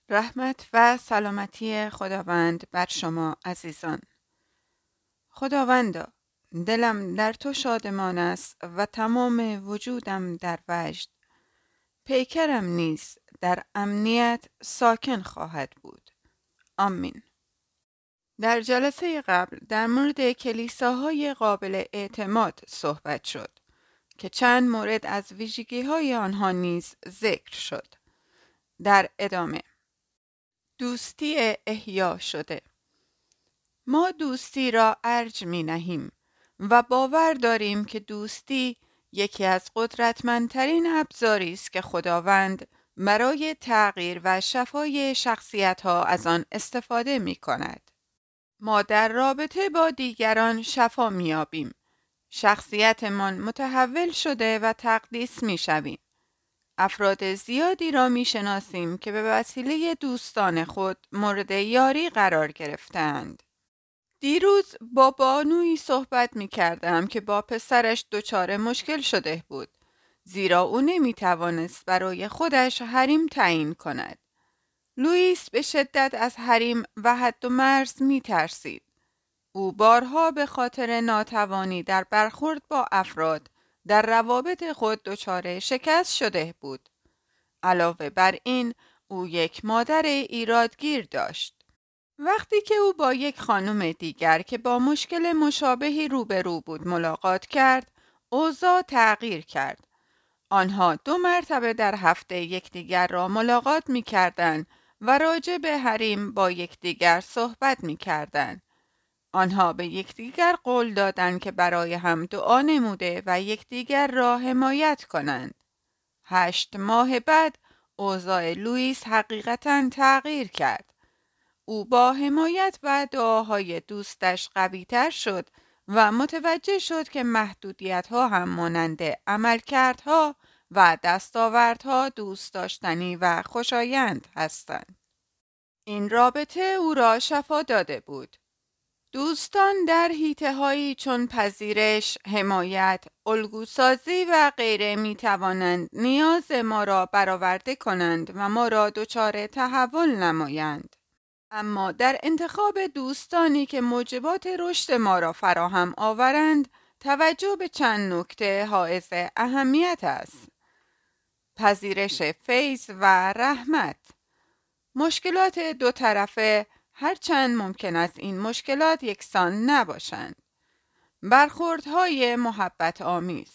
رحمت و سلامتی خداوند بر شما عزیزان. خداوندا، دلم در تو شادمان است و تمام وجودم در وجد. پیکرم نیز در امنیت ساکن خواهد بود. آمین. در جلسه قبل در مورد کلیساهای قابل اعتماد صحبت شد که چند مورد از ویژگی‌های آنها نیز ذکر شد. در ادامه دوستی احیا شده. ما دوستی را ارج می نهیم و باور داریم که دوستی یکی از قدرتمندترین ابزاری است که خداوند برای تغییر و شفای شخصیت‌ها از آن استفاده می کند. ما در رابطه با دیگران شفا می یابیم. شخصیتمان متحول شده و تقدیس می شویم. افراد زیادی را می شناسیم که به وسیله دوستان خود مورد یاری قرار گرفتند. دیروز با بانویی صحبت می کردم که با پسرش دچار مشکل شده بود، زیرا او نمی توانست برای خودش حریم تعیین کند. لوئیس به شدت از حریم و حد و مرز می ترسید. او بارها به خاطر ناتوانی در برخورد با افراد در روابط خود دچار شکست شده بود. علاوه بر این، او یک مادر ایرادگیر داشت. وقتی که او با یک خانم دیگر که با مشکل مشابهی روبرو بود ملاقات کرد، اوضاع تغییر کرد. آنها 2 مرتبه در هفته یکدیگر را ملاقات می کردند و راجع به حریم با یکدیگر صحبت می کردند. آنها به یکدیگر قول دادند که برای هم دعا نموده و یکدیگر را حمایت کنند. 8 ماه بعد اوضاع لوئیس حقیقتاً تغییر کرد. او با حمایت و دعاهای دوستش قوی‌تر شد و متوجه شد که محدودیت‌ها هم مانند عملکردها و دستاوردها دوست داشتنی و خوشایند هستند. این رابطه او را شفا داده بود. دوستان در حیطه‌هایی چون پذیرش، حمایت، الگوسازی و غیره می توانند نیاز ما را برآورده کنند و ما را دچار تحول نمایند. اما در انتخاب دوستانی که موجبات رشد ما را فراهم آورند، توجه به چند نکته حائز اهمیت است. پذیرش فیض و رحمت. مشکلات 2 طرفه هرچند ممکن است این مشکلات یکسان نباشند. برخوردهای محبت آمیز.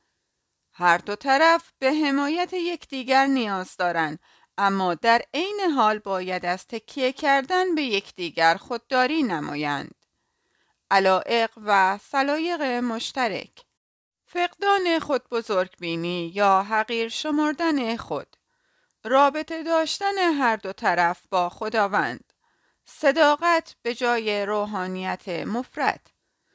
هر 2 طرف به حمایت یکدیگر نیاز دارند، اما در عین حال باید از تکیه کردن به یکدیگر خودداری نمایند. علایق و سلایق مشترک. فقدان خود بزرگبینی یا حقیر شمردن خود. رابطه داشتن هر 2 طرف با خداوند. صداقت به جای روحانیت مفرط.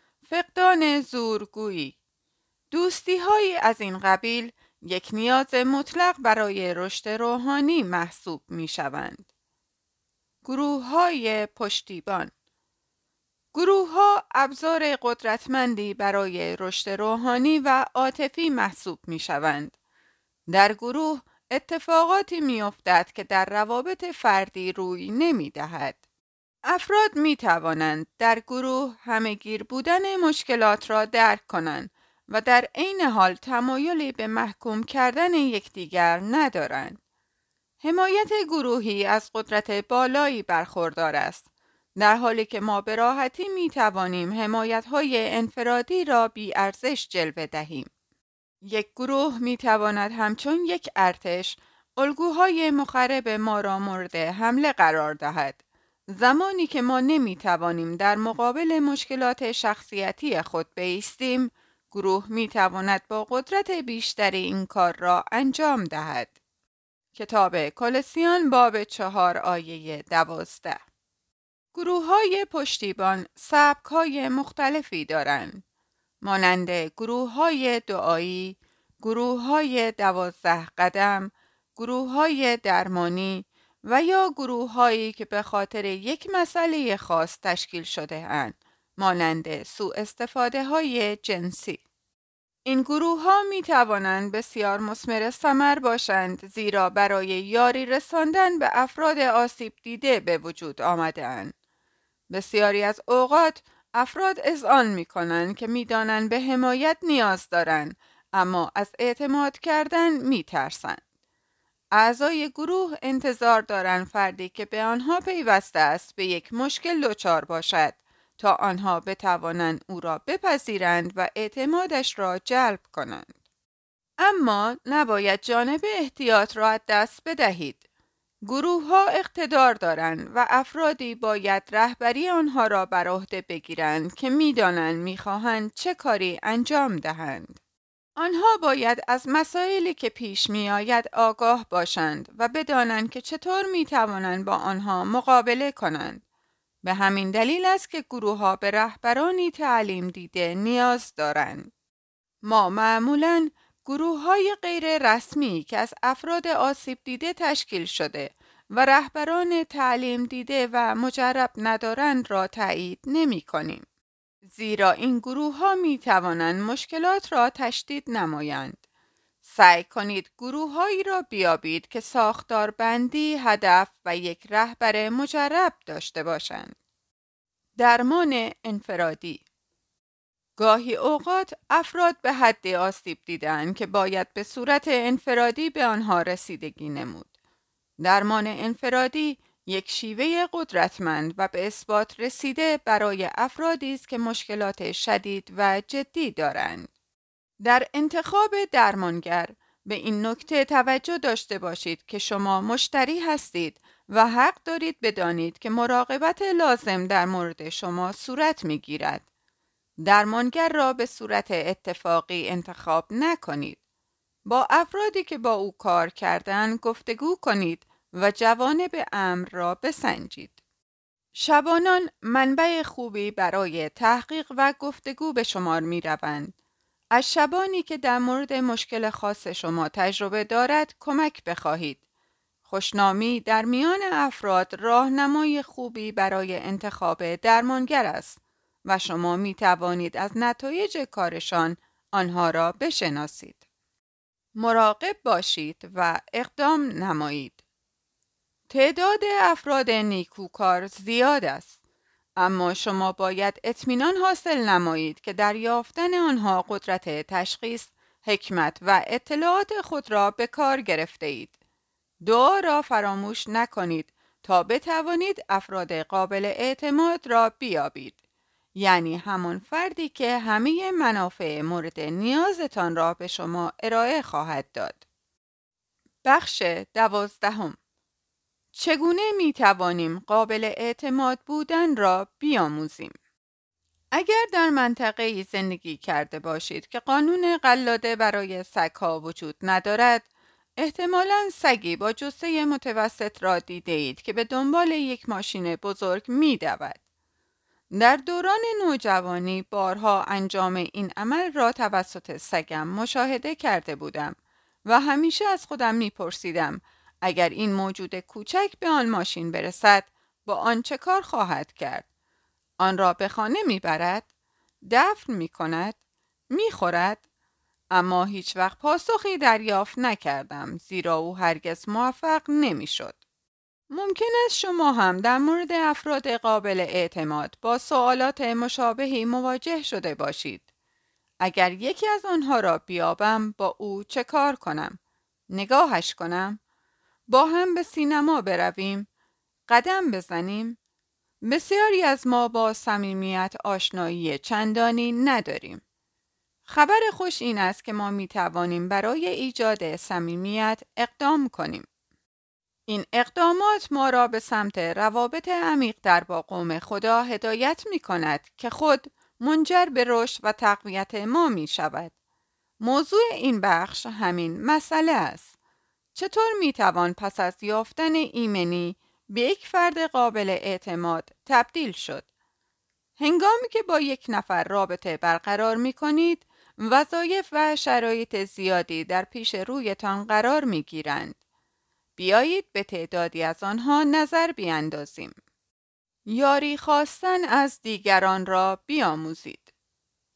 فقدان زورگویی. دوستی‌هایی از این قبیل یک نیاز مطلق برای رشد روحانی محسوب می‌شوند. گروه‌های پشتیبان. گروه‌ها ابزار قدرتمندی برای رشد روحانی و عاطفی محسوب می‌شوند. در گروه اتفاقاتی می‌افتد که در روابط فردی روی نمی‌دهد. افراد می‌توانند در گروه همه‌گیر بودن مشکلات را درک کنند و در عین حال تمایلی به محکوم کردن یکدیگر ندارند. حمایت گروهی از قدرت بالایی برخوردار است، در حالی که ما به راحتی می توانیم حمایت‌های انفرادی را بی ارزش جلوه دهیم. یک گروه می تواند همچون یک ارتش الگوهای مخرب ما را مورد حمله قرار دهد. زمانی که ما نمی توانیم در مقابل مشکلات شخصیتی خود بایستیم، گروه می تواند با قدرت بیشتری این کار را انجام دهد. کتاب کولوسیان باب 4 آیه 12. گروه‌های پشتیبان سبک‌های مختلفی دارند، مانند گروه‌های دعایی، گروه‌های 12 قدم، گروه‌های درمانی و یا گروه‌هایی که به خاطر یک مسئله خاص تشکیل شده اند، مانند سوء استفاده‌های جنسی. این گروه ها می توانند بسیار مثمر ثمر باشند، زیرا برای یاری رساندن به افراد آسیب دیده به وجود آمده اند. بسیاری از اوقات افراد اذعان می کنند که می دانند به حمایت نیاز دارند، اما از اعتماد کردن می ترسند. اعضای گروه انتظار دارند فردی که به آنها پیوسته است به یک مشکل دچار باشد تا آنها بتوانند او را بپذیرند و اعتمادش را جلب کنند. اما نباید جانب احتیاط را از دست بدهید. گروه ها اقتدار دارند و افرادی باید رهبری آنها را بر عهده بگیرند که می‌دانند می‌خواهند چه کاری انجام دهند. آنها باید از مسائلی که پیش می آید آگاه باشند و بدانند که چطور می توانند با آنها مقابله کنند. به همین دلیل است که گروه ها به رهبرانی تعلیم دیده نیاز دارند. ما معمولاً گروه های غیر رسمی که از افراد آسیب دیده تشکیل شده و رهبران تعلیم دیده و مجرب ندارند را تایید نمی کنیم. زیرا این گروه ها می توانند مشکلات را تشدید نمایند. سعی کنید گروه هایی را بیابید که ساختار بندی، هدف و یک رهبر مجرب داشته باشند. درمان انفرادی. گاهی اوقات افراد به حد آسیب دیدند که باید به صورت انفرادی به آنها رسیدگی نمود. درمان انفرادی یک شیوه قدرتمند و به اثبات رسیده برای افرادی است که مشکلات شدید و جدی دارند. در انتخاب درمانگر به این نکته توجه داشته باشید که شما مشتری هستید و حق دارید بدانید که مراقبت لازم در مورد شما صورت می‌گیرد. درمانگر را به صورت اتفاقی انتخاب نکنید. با افرادی که با او کار کردند گفتگو کنید و جوانب امر را بسنجید. شبانان منبع خوبی برای تحقیق و گفتگو به شمار می روند. از شبانی که در مورد مشکل خاص شما تجربه دارد کمک بخواهید. خوشنامی در میان افراد راهنمای خوبی برای انتخاب درمانگر است و شما می توانید از نتایج کارشان آنها را بشناسید. مراقب باشید و اقدام نمایید. تعداد افراد نیکوکار زیاد است، اما شما باید اطمینان حاصل نمایید که در یافتن آنها قدرت تشخیص، حکمت و اطلاعات خود را به کار گرفته اید. دعا را فراموش نکنید تا بتوانید افراد قابل اعتماد را بیابید. یعنی همان فردی که همه منافع مورد نیازتان را به شما ارائه خواهد داد. بخش 12. چگونه می توانیم قابل اعتماد بودن را بیاموزیم؟ اگر در منطقه‌ای زندگی کرده باشید که قانون قلاده برای سگ‌ها وجود ندارد، احتمالاً سگی با جثه متوسط را دیده اید که به دنبال یک ماشین بزرگ می دود. در دوران نوجوانی بارها انجام این عمل را توسط سگم مشاهده کرده بودم و همیشه از خودم می پرسیدم اگر این موجود کوچک به آن ماشین برسد با آن چه کار خواهد کرد؟ آن را به خانه می برد؟ دفن می کند؟ می خورد؟ اما هیچ وقت پاسخی دریافت نکردم زیرا او هرگز موفق نمی شد. ممکن است شما هم در مورد افراد قابل اعتماد با سوالات مشابهی مواجه شده باشید. اگر یکی از آنها را بیابم با او چه کار کنم؟ نگاهش کنم؟ با هم به سینما برویم؟ قدم بزنیم؟ بسیاری از ما با صمیمیت آشنایی چندانی نداریم. خبر خوش این است که ما می توانیم برای ایجاد صمیمیت اقدام کنیم. این اقدامات ما را به سمت روابط عمیق‌تر با قوم خدا هدایت می کند که خود منجر به رشد و تقویت ما می شود. موضوع این بخش همین مسئله است. چطور می توان پس از یافتن ایمنی به یک فرد قابل اعتماد تبدیل شد؟ هنگامی که با یک نفر رابطه برقرار می کنید، وظایف و شرایط زیادی در پیش رویتان قرار می گیرند. بیایید به تعدادی از آنها نظر بیندازیم. یاری خواستن از دیگران را بیاموزید.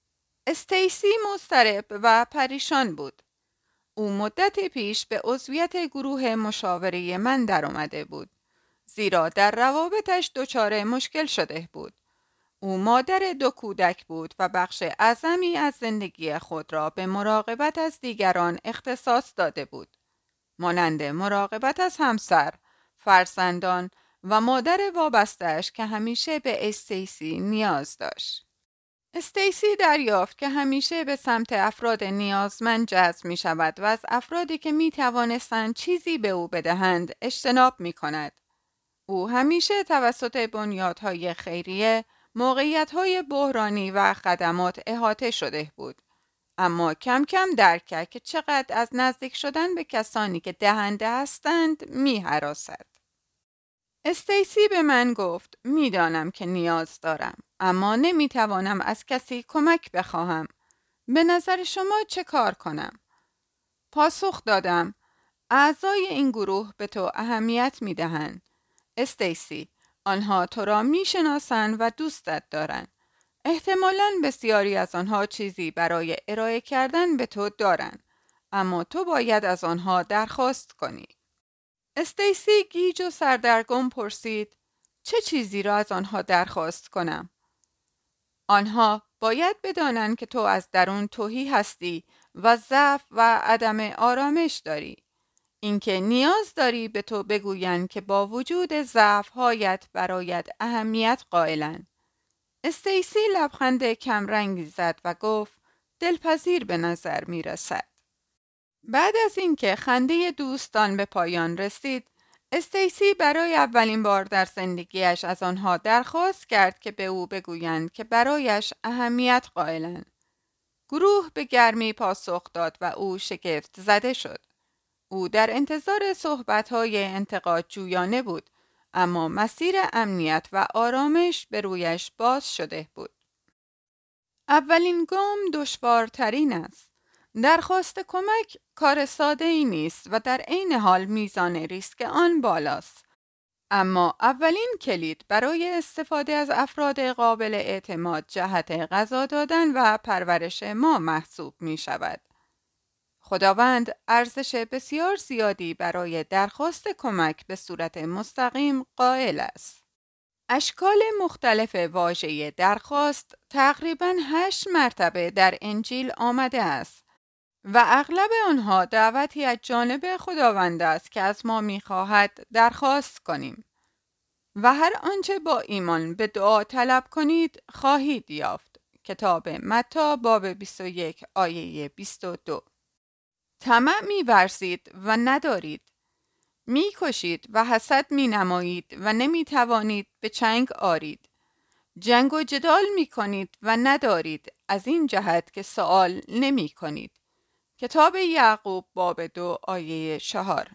استیسی مضطرب و پریشان بود. او مدتی پیش به عضویت گروه مشاوره من در آمده بود، زیرا در روابطش دچار مشکل شده بود. او مادر 2 کودک بود و بخش اعظمی از زندگی خود را به مراقبت از دیگران اختصاص داده بود، مانند مراقبت از همسر، فرزندان و مادر وابسته‌اش که همیشه به استیسی نیاز داشت. استیسی دریافت که همیشه به سمت افراد نیازمند جذب می شود و از افرادی که می توانستند چیزی به او بدهند اجتناب می کند. او همیشه توسط بنیادهای خیریه، موقعیت‌های بحرانی و خدمات احاطه شده بود. اما کم کم درک کرد که چقدر از نزدیک شدن به کسانی که دهنده هستند می هراسد. استیسی به من گفت میدانم که نیاز دارم، اما نمی توانم از کسی کمک بخواهم. به نظر شما چه کار کنم؟ پاسخ دادم اعضای این گروه به تو اهمیت می دهند. استیسی، آنها تو را می شناسند و دوستت دارند. احتمالاً بسیاری از آنها چیزی برای ارائه کردن به تو دارند، اما تو باید از آنها درخواست کنی. استیسی گیج و سردرگم پرسید چه چیزی را از آنها درخواست کنم؟ آنها باید بدانند که تو از درون تهی هستی و ضعف و عدم آرامش داری. اینکه نیاز داری به تو بگویند که با وجود ضعف‌هایت برایت اهمیت قائلند. استیسی لبخند کمرنگی زد و گفت دلپذیر به نظر می رسد. بعد از اینکه خنده دوستان به پایان رسید، استیسی برای اولین بار در زندگیش از آنها درخواست کرد که به او بگویند که برایش اهمیت قائلند. گروه به گرمی پاسخ داد و او شگفت زده شد. او در انتظار صحبت‌های انتقاد جویانه بود، اما مسیر امنیت و آرامش به رویش باز شده بود. اولین گام دشوارترین است. درخواست کمک کار ساده ای نیست و در عین حال میزان ریسک آن بالاست. اما اولین کلید برای استفاده از افراد قابل اعتماد جهت غذا دادن و پرورش ما محسوب می شود. خداوند ارزش بسیار زیادی برای درخواست کمک به صورت مستقیم قائل است. اشکال مختلف واژه درخواست تقریباً 8 مرتبه در انجیل آمده است و اغلب آنها دعوتی از جانب خداوند است که از ما می‌خواهد درخواست کنیم و هر آنچه با ایمان به دعا طلب کنید خواهید یافت. کتاب متی باب 21 آیه 22. طمع می‌ورزید و ندارید، می‌کشید و حسد می‌نمایید و نمی‌توانید به چنگ آرید. جنگ و جدال می‌کنید و ندارید، از این جهت که سؤال نمی‌کنید. کتاب یعقوب باب 2 آیه 4.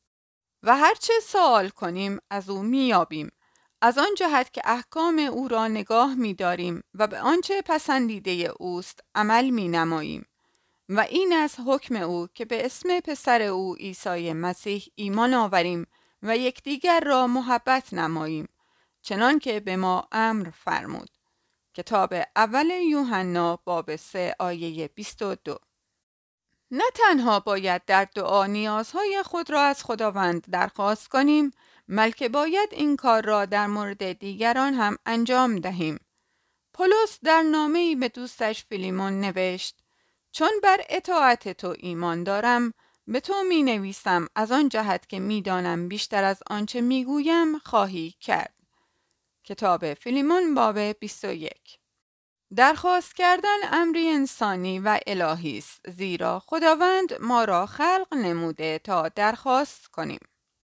و هرچه سؤال کنیم از او می‌یابیم، از آن جهت که احکام او را نگاه می‌داریم و به آنچه پسندیده اوست عمل می‌نماییم. و این از حکم او که به اسم پسر او عیسی مسیح ایمان آوریم و یکدیگر را محبت نماییم، چنان که به ما امر فرمود. کتاب اول یوحنا باب 3 آیه 22. نه تنها باید در دعا نیازهای خود را از خداوند درخواست کنیم، بلکه باید این کار را در مورد دیگران هم انجام دهیم. پولس در نامه‌ای به دوستش فیلیمون نوشت: چون بر اطاعت تو ایمان دارم، به تو می نویسم از آن جهت که می دانم بیشتر از آنچه می گویم خواهی کرد. کتاب فیلیمون باب 21. درخواست کردن امری انسانی و الهی است، زیرا خداوند ما را خلق نموده تا درخواست کنیم.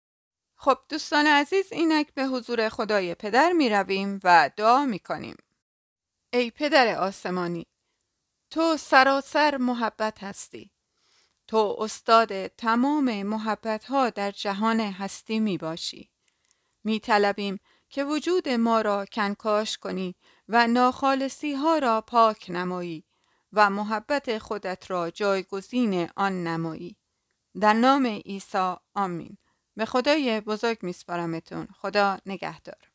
خب دوستان عزیز، اینک به حضور خدای پدر می رویم و دعا می کنیم. ای پدر آسمانی، تو سراسر محبت هستی. تو استاد تمام محبت‌ها در جهان هستی می باشی. می طلبیم که وجود ما را کنکاش کنی و ناخالصی ها را پاک نمایی و محبت خودت را جایگزین آن نمایی. در نام عیسی آمین. به خدای بزرگ می سپارمتون. خدا نگهدار.